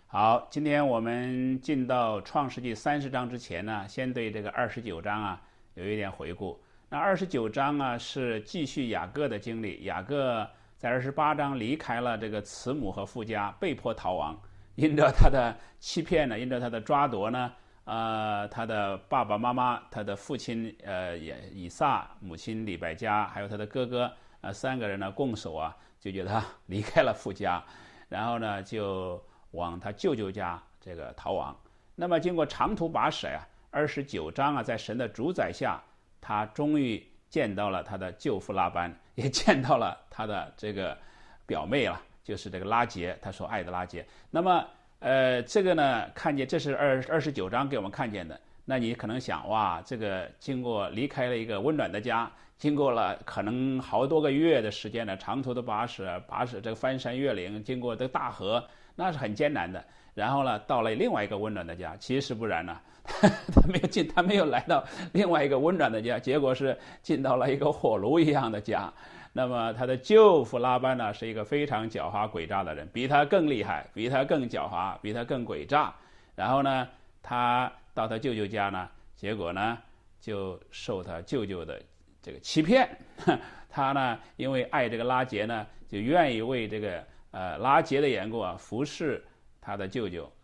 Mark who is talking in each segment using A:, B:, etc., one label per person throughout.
A: 好，今天我们进到创世纪30章之前呢，先对这个29章有一点回顾。那29章是继续雅各的经历。雅各在28章离开了这个慈母和父家，被迫逃亡，因着他的欺骗呢，因着他的抓夺呢，他的爸爸妈妈，他的父亲以撒，母亲利百加，还有他的哥哥3个人呢共守就觉得他离开了父家，然后呢就往他舅舅家这个逃亡。那么经过长途跋涉29章在神的主宰下，他终于见到了他的舅父拉班，也见到了他的这个表妹了，就是这个拉结，他所爱的拉结。那么这个呢，看见这是29章给我们看见的。那你可能想，哇，这个经过离开了一个温暖的家，经过了可能好多个月的时间呢，长途的跋涉这个翻山越岭，经过这个大河，那是很艰难的。然后呢，到了另外一个温暖的家，其实不然呢，他没有来到另外一个温暖的家，结果是进到了一个火炉一样的家。那么他的舅父拉班呢，是一个非常狡猾诡诈的人，比他更厉害，比他更狡猾，比他更诡诈。然后呢，他到他舅舅家呢，结果呢就受他舅舅的这个欺骗。他呢因为爱这个拉结呢，就愿意为这个拉结的缘故服侍他的舅舅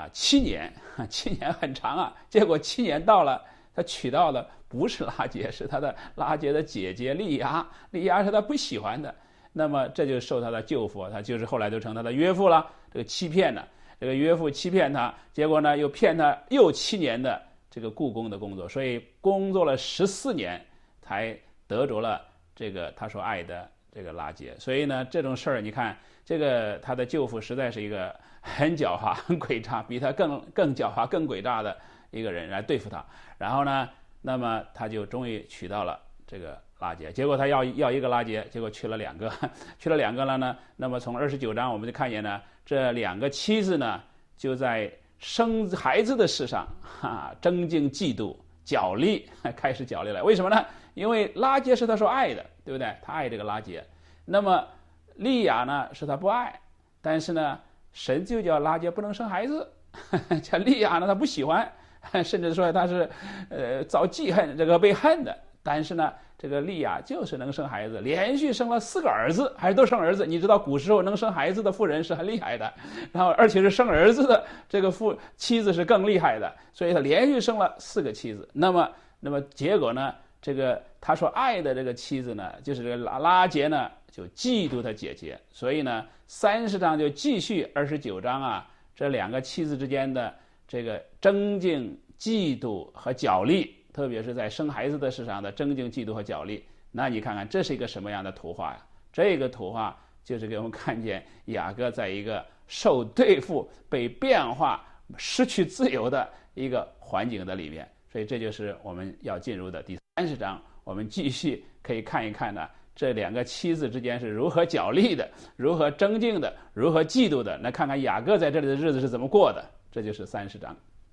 A: 7年，7年很长结果7年到了，他娶到的不是拉结，是他的拉结的姐姐利亚。利亚是他不喜欢的，那么这就受他的舅父，他就是后来就成他的约父了。这个欺骗呢，这个约父欺骗他，结果呢又骗他又7年的这个雇工的工作，所以工作了14年才得着了这个他所爱的这个拉结。所以呢，这种事儿你看，这个他的舅父实在是一个很狡猾、很诡诈，比他更狡猾、更诡诈的一个人来对付他。然后呢，那么他就终于娶到了这个拉结。结果他要一个拉结，结果娶了2个，娶了2个了呢。那么从29章我们就看见呢，这2个妻子呢，就在生孩子的事上争竞嫉妒角力，开始角力了。为什么呢？因为拉结是他所爱的，对不对？他爱这个拉结。那么利亚呢是他不爱，但是呢神就叫拉结不能生孩子，叫利亚呢他不喜欢，甚至说他是遭记恨，这个被恨的。但是呢这个利亚就是能生孩子，连续生了4个儿子，还是都生儿子。你知道古时候能生孩子的妇人是很厉害的，然后而且是生儿子的这个妻子是更厉害的，所以他连续生了4个妻子。那么结果呢，这个他所爱的这个妻子呢，就是这个拉结呢，就嫉妒他姐姐。所以呢30章就继续29章这2个妻子之间的这个争竞、嫉妒和角力，特别是在生孩子的事上的争竞、嫉妒和角力。那你看看这是一个什么样的图画呀？这个图画就是给我们看见雅各在一个受对付、被变化、失去自由的一个环境的里面。所以这就是我们要进入的第30章，我们继续可以看一看呢，这2个妻子之间是如何角力的，如何争竞的，如何嫉妒的。那看看雅各在这里的日子是怎么过的，这就是30章。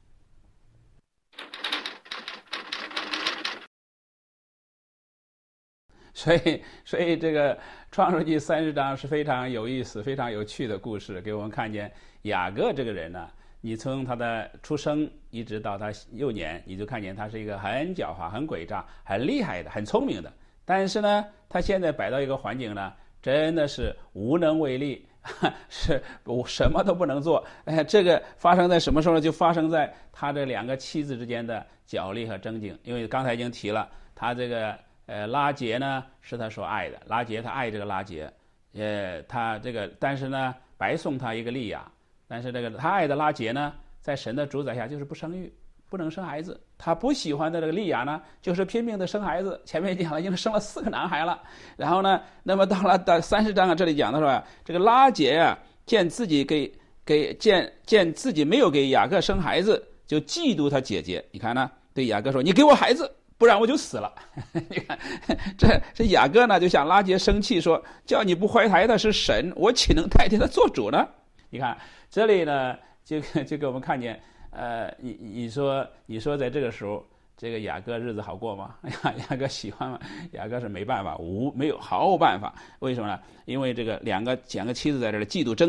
A: 所以这个创世纪30章是非常有意思、非常有趣的故事，给我们看见雅各这个人呢，你从他的出生一直到他幼年，你就看见他是一个很狡猾、很诡诈、很厉害的、很聪明的。但是呢，他现在摆到一个环境呢，真的是无能为力，是什么都不能做。这个发生在什么时候呢？就发生在他这2个妻子之间的角力和争竞。因为刚才已经提了，他这个拉结呢是他所爱的，拉结他爱这个拉结，他这个但是呢白送他一个利亚。但是这个他爱的拉结呢，在神的主宰下就是不生育，不能生孩子。他不喜欢的这个利亚呢，就是拼命的生孩子。前面讲了，已经生了4个男孩了。然后呢，那么到30章这里讲的说这个拉结见自己见自己没有给雅各生孩子，就嫉妒他姐姐。你看呢，对雅各说：“你给我孩子，不然我就死了。”你看，这雅各呢就向拉结生气说：“叫你不怀胎的是神，我岂能代替他做主呢？”你看这里呢，就给我们看见，你说在这个时候，这个雅各日子好过吗？雅各喜欢吗？雅各是没办法，没有毫无办法。为什么呢？因为这个两个妻子在这里嫉妒争竞，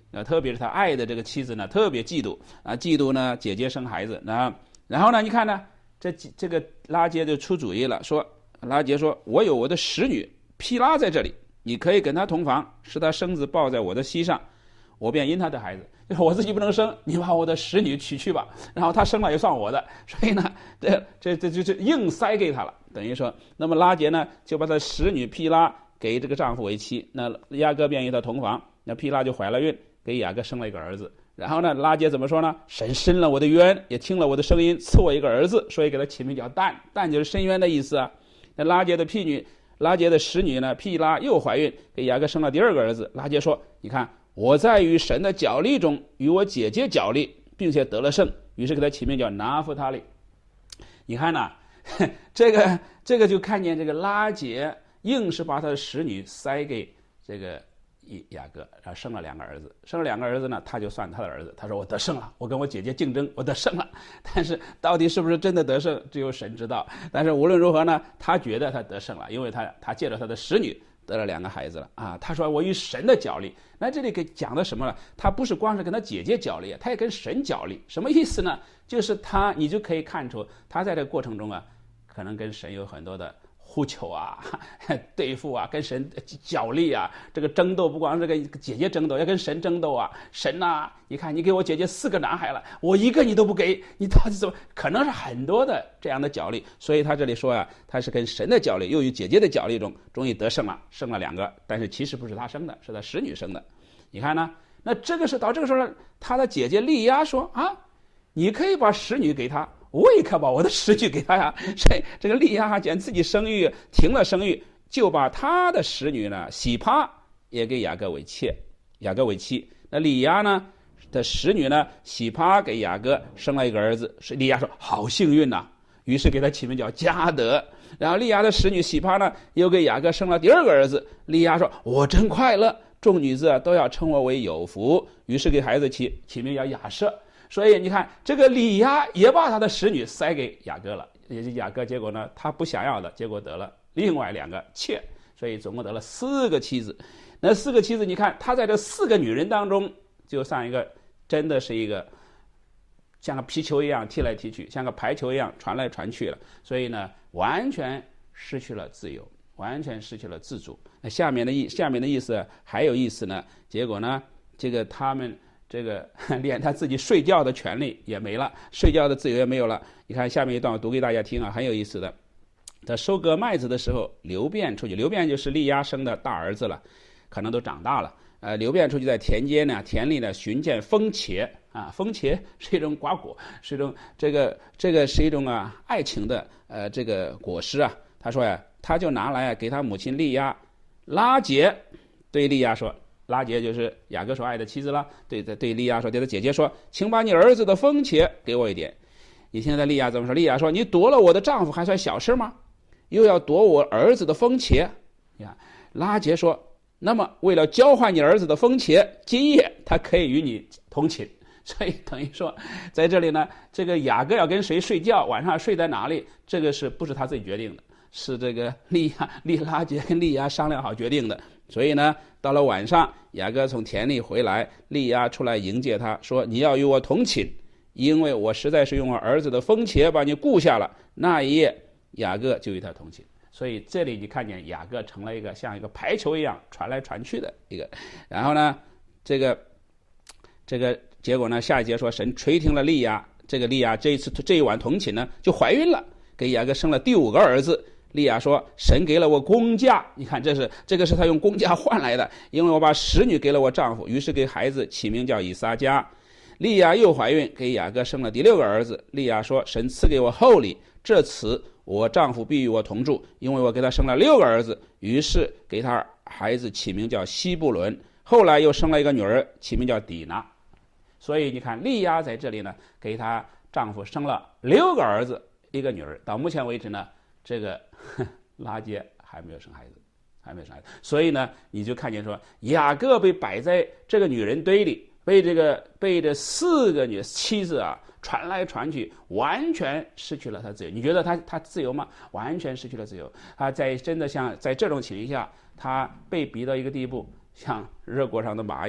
A: 特别是他爱的这个妻子呢，特别嫉妒啊，嫉妒呢姐姐生孩子啊。然后呢，你看呢，这个拉结就出主意了，拉结说，我有我的使女毗拉在这里，你可以跟她同房，使她生子抱在我的膝上，我便因她的孩子。我自己不能生，你把我的使女娶去吧，然后她生了也算我的。所以呢，这就是硬塞给她了，等于说，那么拉结呢就把她使女毗拉给这个丈夫为妻，那雅各便与她同房，那毗拉就怀了孕，给雅各生了一个儿子。然后呢，拉结怎么说呢？神伸了我的冤，也听了我的声音，赐我一个儿子，所以给他起名叫但，但就是伸冤的意思啊。那拉结的使女呢，毗拉又怀孕，给雅各生了第二个儿子。拉结说，你看我在与神的角力中与我姐姐角力，并且得了胜，于是给他起名叫拿弗他利。你看呢，这个就看见这个拉结硬是把他的使女塞给这个雅各，然后生了两个儿子，呢，他就算他的儿子。他说我得胜了，我跟我姐姐竞争，我得胜了。但是到底是不是真的得胜，只有神知道。但是无论如何呢，他觉得他得胜了，因为他借着他的使女得了两个孩子了啊。他说我与神的角力，那这里给讲的什么了？他不是光是跟他姐姐角力，他也跟神角力。什么意思呢？就是你就可以看出他在这个过程中啊，可能跟神有很多的呼求啊，对付啊，跟神角力啊，这个争斗不光是跟姐姐争斗，要跟神争斗啊。神啊，你看你给我姐姐4个男孩了，我一个你都不给，你到底怎么？可能是很多的这样的角力。所以他这里说啊，他是跟神的角力，又与姐姐的角力中，终于得胜了，生了2个，但是其实不是他生的，是他使女生的。你看呢？那到这个时候，他的姐姐利亚说啊，你可以把使女给他，我也可把我的使女给他呀。所以这个利亚见自己生育停了生育，就把他的使女呢喜帕也给雅各为妻。那利亚呢的使女呢喜帕给雅各生了一个儿子，所以利亚说好幸运呐，于是给他起名叫加德。然后利亚的使女喜帕呢又给雅各生了第2个儿子，利亚说我真快乐，众女子都要称我为有福，于是给孩子起名叫亚瑟。所以你看，这个利亚也把他的使女塞给雅各了，也是雅各结果呢，他不想要的，结果得了另外2个妾，所以总共得了4个妻子。那4个妻子，你看他在这4个女人当中，就像一个真的是一个像个皮球一样踢来踢去，像个排球一样传来传去了，所以呢，完全失去了自由，完全失去了自主。那下面的意思还有意思呢，结果呢，这个他们。这个连他自己睡觉的权利也没了，睡觉的自由也没有了。你看下面一段我读给大家听啊，很有意思的。他收割麦子的时候，流便出去，流便就是利亚生的大儿子了，可能都长大了。流便出去在田里呢寻见风茄啊，风茄是一种瓜果，是一种这个是一种爱情的这个果实啊。他说呀，他就拿来给他母亲利亚。拉结对利亚说。拉结就是雅各所爱的妻子了，对利亚说，对他姐姐说，请把你儿子的风茄给我一点。你现在利亚怎么说？利亚说，你夺了我的丈夫还算小事吗？又要夺我儿子的风茄呀？拉结说，那么为了交换你儿子的风茄，今夜他可以与你同寝。所以等于说，在这里呢，这个雅各要跟谁睡觉，晚上睡在哪里，这个不是他自己决定的，是这个拉结跟利亚商量好决定的。所以呢，到了晚上，雅各从田里回来，利亚出来迎接他，说你要与我同寝，因为我实在是用我儿子的风茄把你雇下了。那一夜，雅各就与他同寝。所以这里你看见雅各成了一个像一个排球一样传来传去的一个。然后呢，这个结果呢，下一节说神垂听了利亚，这个利亚这一晚同寝呢就怀孕了，给雅各生了第5个儿子。利亚说神给了我工价，你看这个是他用工价换来的，因为我把使女给了我丈夫，于是给孩子起名叫以撒迦。利亚又怀孕，给雅各生了第6个儿子。利亚说神赐给我厚礼，这次我丈夫必与我同住，因为我给他生了6个儿子，于是给他孩子起名叫西布伦。后来又生了一个女儿，起名叫底拿。所以你看利亚在这里呢，给她丈夫生了6个儿子1个女儿。到目前为止呢，这个拉结还没有生孩子。所以呢，你就看见说雅各被摆在这个女人堆里，被这4个妻子传来传去，完全失去了他自由。你觉得他自由吗？完全失去了自由。他真的像在这种情况下，他被逼到一个地步，像热锅上的蚂蚁一样，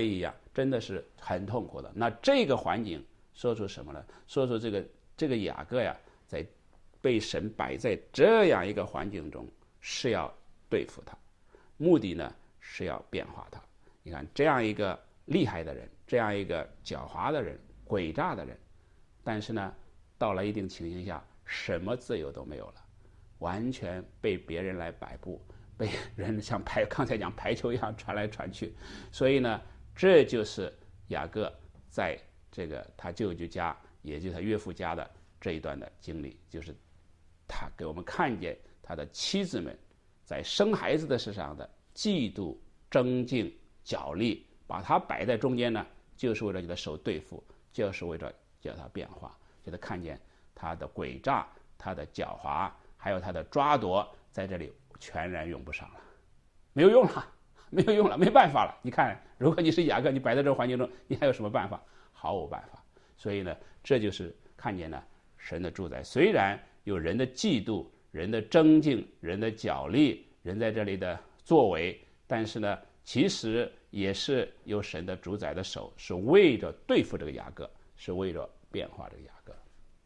A: 真的是很痛苦的。那这个环境说出什么呢？说出这个雅各呀，在被神摆在这样一个环境中，是要对付他，目的呢是要变化他。你看这样一个厉害的人，这样一个狡猾的人，诡诈的人，但是呢，到了一定情形下，什么自由都没有了，完全被别人来摆布，被人像刚才讲排球一样传来传去。所以呢，这就是雅各在这个他舅舅家，也就是他岳父家的这一段的经历，就是他给我们看见他的妻子们在生孩子的事上的嫉妒、争竞、角力，把他摆在中间呢，就是为了叫他受对付，就是为了叫他变化，叫他看见他的诡诈、他的狡猾，还有他的抓夺，在这里全然用不上了，没有用了，没有用了，没办法了。你看，如果你是雅各，你摆在这个环境中，你还有什么办法？毫无办法。所以呢，这就是看见呢神的主宰，虽然有人的嫉妒、人的争竞、人的角力，人在这里的作为，但是呢，其实也是有神的主宰的手，是为着对付这个雅各，是为着变化这个雅各。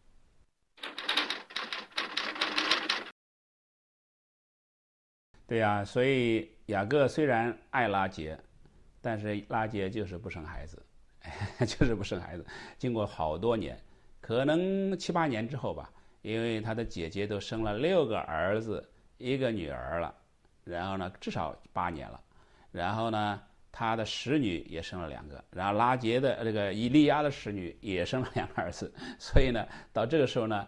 A: 对呀，所以雅各虽然爱拉结，但是拉结就是不生孩子，就是不生孩子。经过好多年，可能7、8年之后吧，因为他的姐姐都生了6个儿子1个女儿了，然后呢，至少8年了。然后呢，他的使女也生了2个，然后拉结的这个以利亚的使女也生了2个儿子。所以呢，到这个时候呢，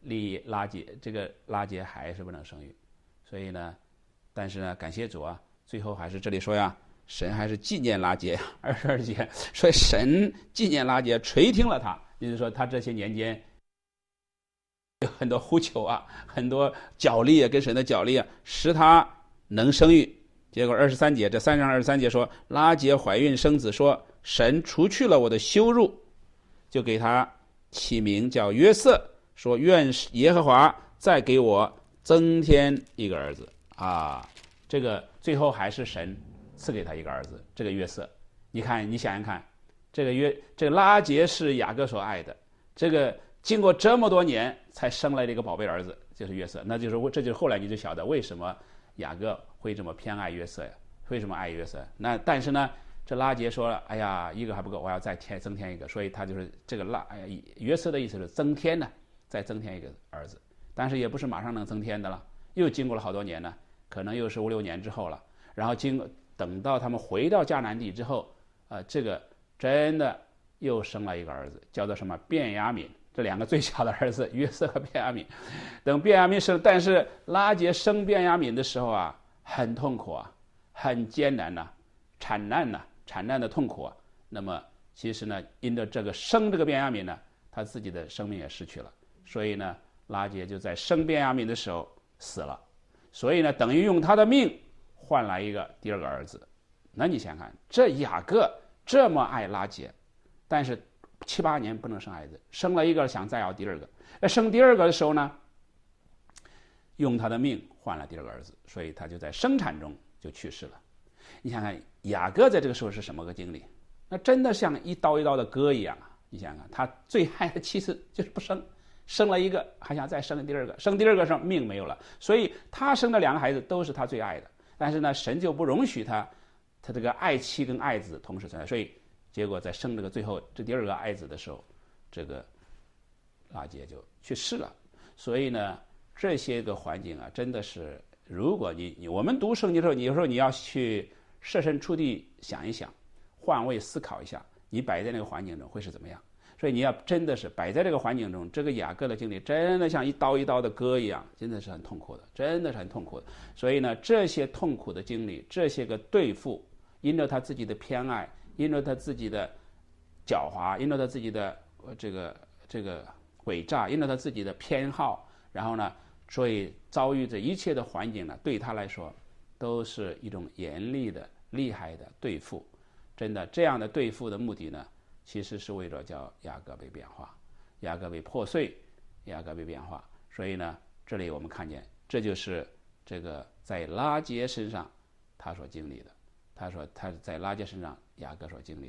A: 拉结还是不能生育。所以呢，但是呢，感谢主啊，最后还是这里说呀，神还是纪念拉结22节，所以神纪念拉结，垂听了他，也就是说他这些年间有很多呼求啊，很多角力啊，跟神的角力啊，使他能生育。结果23节，这3章23节说，拉结怀孕生子，说神除去了我的羞辱，就给他起名叫约瑟，说愿耶和华再给我增添一个儿子啊。这个最后还是神赐给他一个儿子，这个约瑟。你看，你想想看，这个拉结是雅各所爱的，这个经过这么多年才生来的一个宝贝儿子，就是约瑟。那就是这就是后来你就晓得为什么雅各会这么偏爱约瑟呀？为什么爱约瑟？那但是呢，这拉结说了，哎呀，一个还不够，我要再增添一个，所以他就是这个约瑟的意思是增添呢，再增添一个儿子，但是也不是马上能增添的了，又经过了好多年呢，可能又是5、6年之后了，然后等到他们回到迦南地之后，这个真的又生了一个儿子，叫做什么便雅悯。这2个最小的儿子约瑟和便雅悯，等便雅悯生，但是拉结生便雅悯的时候啊，很痛苦啊，很艰难呐，产难的痛苦啊。那么其实呢，因着这个生这个便雅悯呢，他自己的生命也失去了，所以呢，拉结就在生便雅悯的时候死了，所以呢，等于用他的命换来一个第2个儿子。那你想想看，这雅各这么爱拉结，但是7、8年不能生孩子，生了一个想再要第2个，生第2个的时候呢，用他的命换了第2个儿子，所以他就在生产中就去世了。你想想雅各在这个时候是什么个经历？那真的像一刀一刀的割一样啊！你想想，他最爱的妻子就是不生，生了一个还想再生第2个，生第2个上命没有了，所以他生的2个孩子都是他最爱的，但是呢，神就不容许他这个爱妻跟爱子同时存在，所以结果在生这个最后这第2个爱子的时候，这个拉结就去世了。所以呢，这些个环境啊，真的是，如果我们读圣经的时候，有时候你要去设身处地想一想，换位思考一下，你摆在那个环境中会是怎么样。所以你要真的是摆在这个环境中，这个雅各的经历真的像一刀一刀的割一样，真的是很痛苦的，真的是很痛苦的。所以呢，这些痛苦的经历，这些个对付，因着他自己的偏爱，因着他自己的狡猾，因着他自己的这个诡诈，因着他自己的偏好，然后呢，所以遭遇这一切的环境呢，对他来说都是一种严厉的、厉害的对付。真的，这样的对付的目的呢，其实是为了叫雅各被变化，雅各被破碎，雅各被变化。所以呢，这里我们看见，这就是这个在拉结身上他所经历的。他说他在拉结身上雅各所经历的，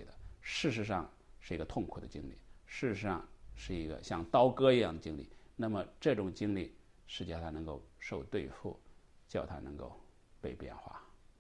A: 事实上是一个痛苦的经历，事实上是一个像刀割一样的经历。那么这种经历是叫他能够受对付，叫他能够被变化。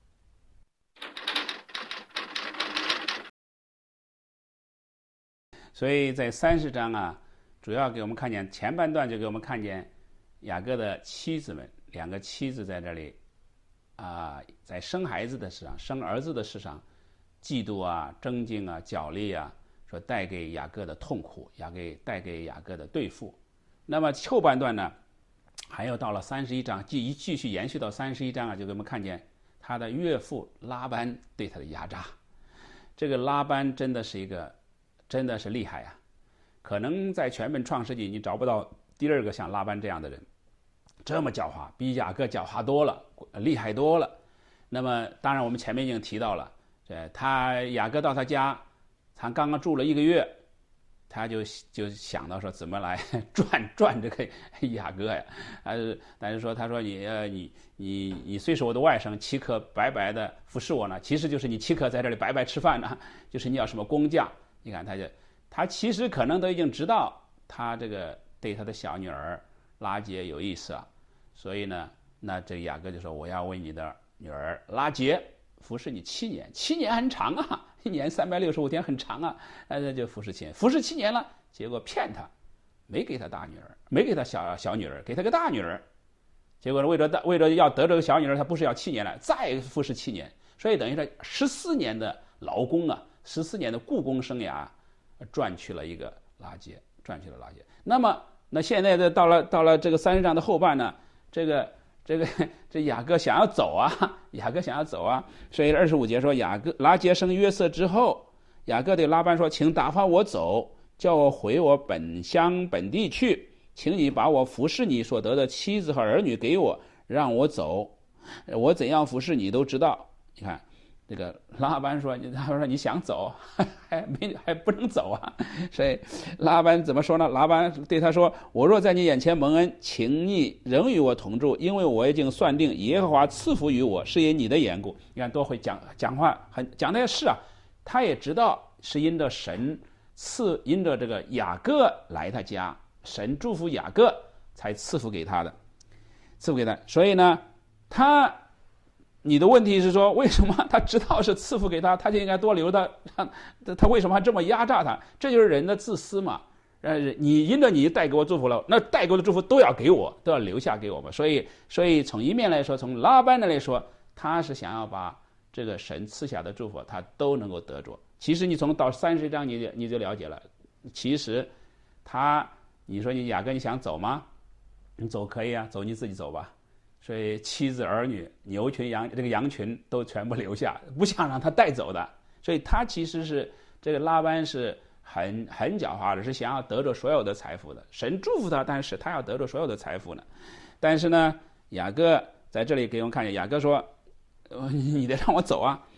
A: 所以在30章啊，主要给我们看见前半段就给我们看见雅各的妻子们，2个妻子在这里在生孩子的事上，生儿子的事上，嫉妒啊、争竞啊、角力啊，说带给雅各的痛苦，带给雅各的对付。那么后半段呢，还有到了31章，继续延续到31章啊，就给我们看见他的岳父拉班对他的压榨。这个拉班真的是厉害啊！可能在全本创世纪你找不到第二个像拉班这样的人，这么狡猾，比雅各狡猾多了，厉害多了。那么当然我们前面已经提到了，雅各到他家，他刚刚住了1个月，他就想到说怎么来赚这个雅各呀。但是说他说你虽是我的外甥，岂可白白的服侍我呢？其实就是你岂可在这里白白吃饭呢？就是你要什么工价？你看他其实可能都已经知道他这个对他的小女儿拉结有意思啊，所以呢，那这雅各就说我要为你的女儿拉结服侍你7年，7年很长啊，1年365天很长啊，那就服侍7年了，结果骗他，没给他大女儿，没给他小女儿，给他个大女儿，结果为了要得这个小女儿，他不是要7年了，再服侍7年，所以等于说14年的劳工啊，14年的雇工生涯，赚取了一个拉结。那现在到了这个30章的后半呢，这雅各想要走啊，所以25节说拉结生约瑟之后，雅各对拉班说：“请打发我走，叫我回我本乡本地去，请你把我服侍你所得的妻子和儿女给我，让我走。我怎样服侍你都知道。”你看。这个拉班说你想走还不能走啊，所以拉班怎么说呢？拉班对他说：“我若在你眼前蒙恩，请你仍与我同住，因为我已经算定耶和华赐福于我，是因你的缘故。”你看多会讲话，讲的是啊，他也知道是因着神因着这个雅各来他家，神祝福雅各才赐福给他的，所以呢，你的问题是说，为什么他知道是赐福给他，他就应该多留他为什么还这么压榨他？这就是人的自私嘛。你因着你带给我祝福了，那带给我的祝福都要给我，都要留下给我们。所以从一面来说，从拉班的来说，他是想要把这个神赐下的祝福，他都能够得着。其实你从到30章你就了解了，其实你说你雅各你想走吗？你走可以啊，走你自己走吧。所以妻子儿女牛群羊群都全部留下，不想让他带走的。所以他其实是这个拉班是很狡猾的，是想要得着所有的财富的。神祝福他，但是他要得着所有的财富呢。但是呢，雅各在这里给我们看见，雅各说你得让我走啊。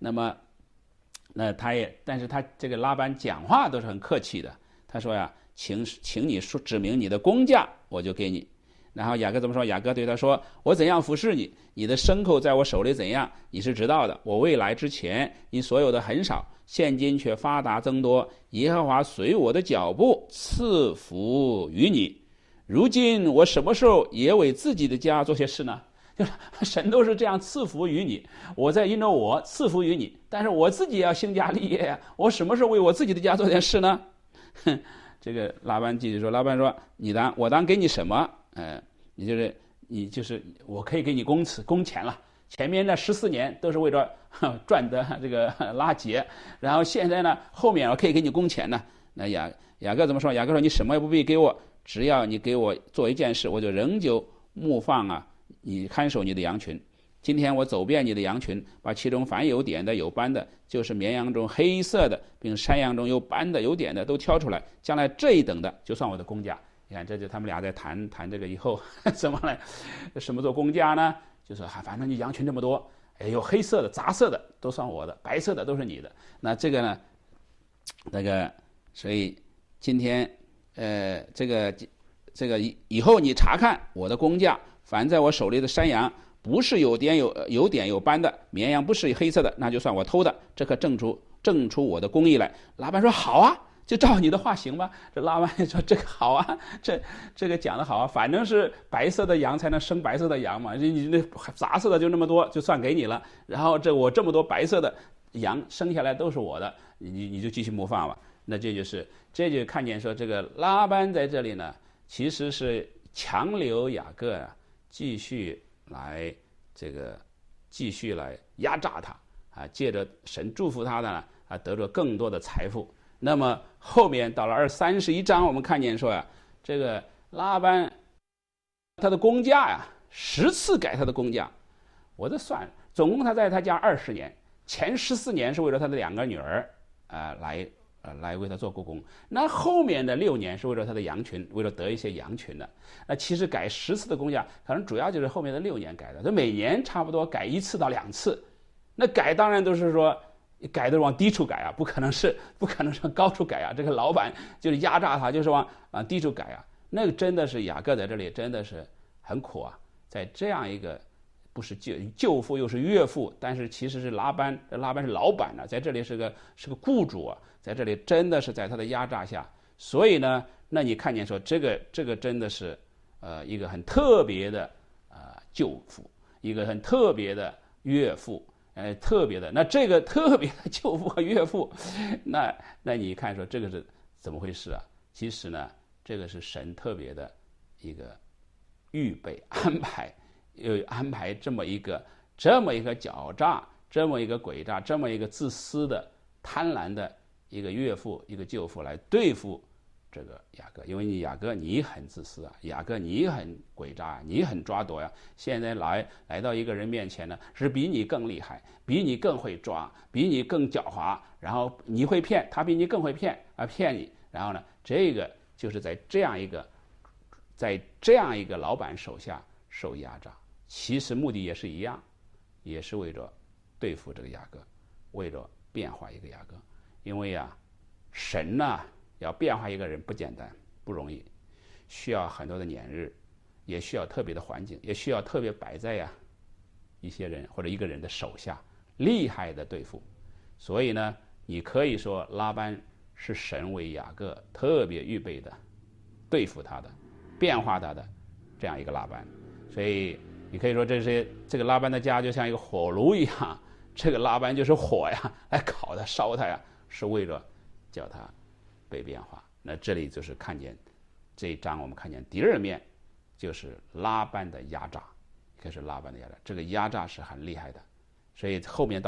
A: 但是他这个拉班讲话都是很客气的。他说呀，请你指明你的工价，我就给你。然后雅各怎么说？雅各对他说：“我怎样服侍你，你的牲口在我手里怎样，你是知道的。我未来之前，你所有的很少，现今却发达增多。耶和华随我的脚步赐福于你。如今我什么时候也为自己的家做些事呢？就是神都是这样赐福于你，我在因着我赐福于你，但是我自己也要兴家立业呀。我什么时候为我自己的家做点事呢？”这个拉班继续说：“拉班说，我当给你什么？你就是我可以给你工钱了。前面的14年都是为着赚的这个拉结，然后现在呢，后面我可以给你工钱呢。”那雅各怎么说？雅各说：“你什么也不必给我，只要你给我做一件事，我就仍旧牧放啊，你看守你的羊群。今天我走遍你的羊群，把其中凡有点的有斑的，就是绵羊中黑色的，并山羊中有斑的有点的都挑出来，将来这一等的就算我的工价。”你看，这就他们俩在谈这个以后怎么做工价呢？就说反正你羊群这么多，有黑色的、杂色的都算我的，白色的都是你的。那这个呢，所以今天这个以后你查看我的工价，凡在我手里的山羊不是有点有斑的，绵羊不是黑色的，那就算我偷的，这可证出证出我的公义来。拉班说好啊，就照你的话行吧。这拉班说这个好啊，这个讲的好啊，反正是白色的羊才能生白色的羊嘛，你那杂色的就那么多，就算给你了。然后我这么多白色的羊生下来都是我的，你就继续牧放吧。那这就看见说这个拉班在这里呢，其实是强留雅各啊，继续来压榨他啊，借着神祝福他呢啊，得着更多的财富。那么后面到了31章，我们看见说呀，这个拉班他的工价呀，10次改他的工价，我这算总共他在他家20年，前14年是为了他的2个女儿来为他做雇工，那后面的6年是为了他的羊群，为了得一些羊群的。那其实改10次的工价，可能主要就是后面的6年改的，他每年差不多改1次到2次。那改当然都是说改的往低处改啊，不可能是往高处改啊。这个老板就是压榨他，就是往低处改啊。那个真的是雅各在这里真的是很苦啊，在这样一个不是舅父又是岳父，但是其实是拉班是老板啊，在这里是个雇主啊，在这里真的是在他的压榨下。所以呢，那你看见说这个真的是一个很特别的舅父，一个很特别的岳父，特别的那这个特别的舅父和岳父，那你看说这个是怎么回事啊？其实呢，这个是神特别的一个预备安排。又安排这么一个狡诈，这么一个诡诈，这么一个自私的贪婪的一个岳父一个舅父来对付这个雅各。因为雅各你很自私啊，雅各你很诡诈，你很抓夺呀。现在来到一个人面前呢，是比你更厉害，比你更会抓，比你更狡猾，然后你会骗他，比你更会骗你。然后呢，这个就是在这样一个老板手下受压榨。其实目的也是一样，也是为着对付这个雅各，为着变化一个雅各。因为神要变化一个人不简单，不容易，需要很多的年日，也需要特别的环境，也需要特别摆在一些人或者一个人的手下，厉害的对付。所以呢，你可以说拉班是神为雅各特别预备的对付他的、变化他的这样一个拉班。所以你可以说这个拉班的家就像一个火炉一样，这个拉班就是火呀，来烤它烧它呀，是为了叫它被变化。那这里就是看见这一章，我们看见第二面就是拉班的压榨，可是拉班的压榨，这个压榨是很厉害的。所以后面到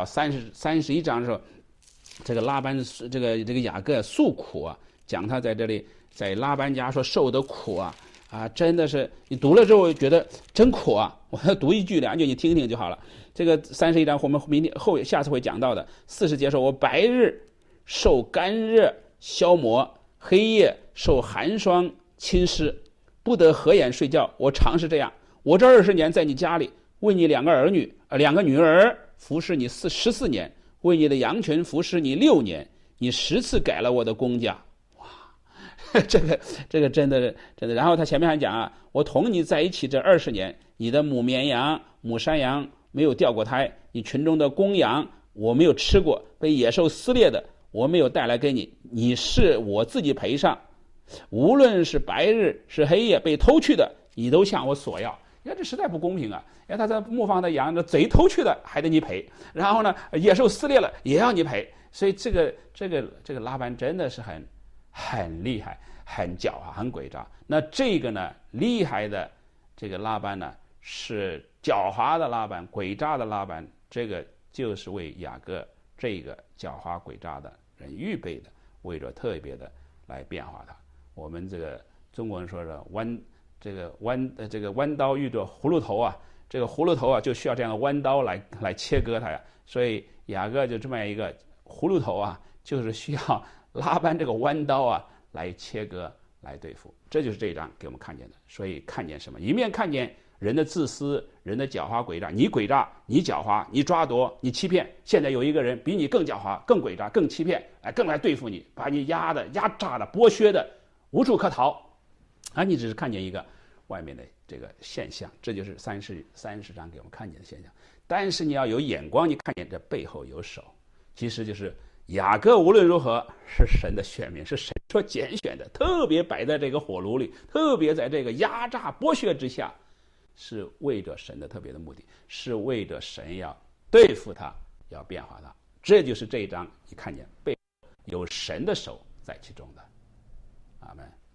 A: 31章的时候，这个拉班这个雅各诉苦啊，讲他在这里在拉班家所受的苦啊，真的是你读了之后觉得真苦啊！我要读1句2句，你听听就好了。这个31章我们下次会讲到的40节说，我白日受干热消磨，黑夜受寒霜侵蚀，不得合眼睡觉。我常是这样。我这20年在你家里，为你2个女儿服侍你14年，为你的羊群服侍你6年，你10次改了我的工价。这个真的。然后他前面还讲我同你在一起这20年，你的母绵羊、母山羊没有掉过胎，你群中的公羊我没有吃过，被野兽撕裂的我没有带来给你，你是我自己赔上。无论是白日是黑夜被偷去的，你都向我索要。你看这实在不公平啊！他在牧放的羊，贼偷去的还得你赔，然后呢，野兽撕裂了也要你赔。所以这个拉班真的是很厉害，很狡猾，很诡诈。那这个呢，厉害的这个拉班呢，是狡猾的拉班，诡诈的拉班。这个就是为雅各这个狡猾诡诈的人预备的，为着特别的来变化他。我们这个中国人说的弯刀遇着葫芦头啊，这个葫芦头就需要这样的弯刀来切割它呀。所以雅各就这么一个葫芦头就是需要拉班这个弯刀来切割来对付。这就是这一章给我们看见的。所以看见什么？一面看见人的自私，人的狡猾诡诈，你诡诈，你狡猾，你抓夺，你欺骗。现在有一个人比你更狡猾、更诡诈、更欺骗，更来对付你，把你压榨的、剥削的无处可逃。你只是看见一个外面的这个现象，这就是30章给我们看见的现象。但是你要有眼光，你看见这背后有手，其实就是雅各无论如何是神的选民，是神所拣选的，特别摆在这个火炉里，特别在这个压榨剥削之下，是为着神的特别的目的，是为着神要对付他，要变化他。这就是这一章你看见背后有神的手在其中的。阿们。